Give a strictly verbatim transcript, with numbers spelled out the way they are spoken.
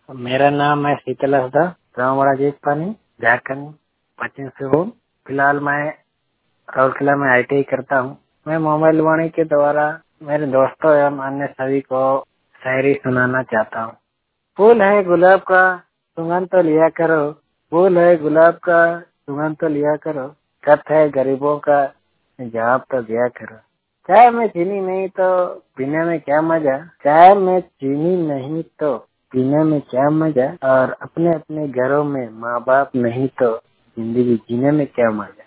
मेरा नाम है शीतल हसदा, गाँव बड़ा जीत पानी, झारखंड पश्चिम सिंहभूम। फिलहाल मैं राउरकेला में आई टी आई करता हूँ। मैं मोबाइल वाणी के द्वारा मेरे दोस्तों एवं अन्य सभी को शायरी सुनाना चाहता हूँ। फूल है गुलाब का सुगंध तो लिया करो, फूल है गुलाब का सुगंध तो लिया करो, खत है गरीबों का जवाब तो दिया करो। चाय में चीनी नहीं तो पीने में क्या मजा, चाय में चीनी नहीं तो पीने में क्या मजा, और अपने अपने घरों में माँ बाप नहीं तो जिंदगी जीने में क्या मजा।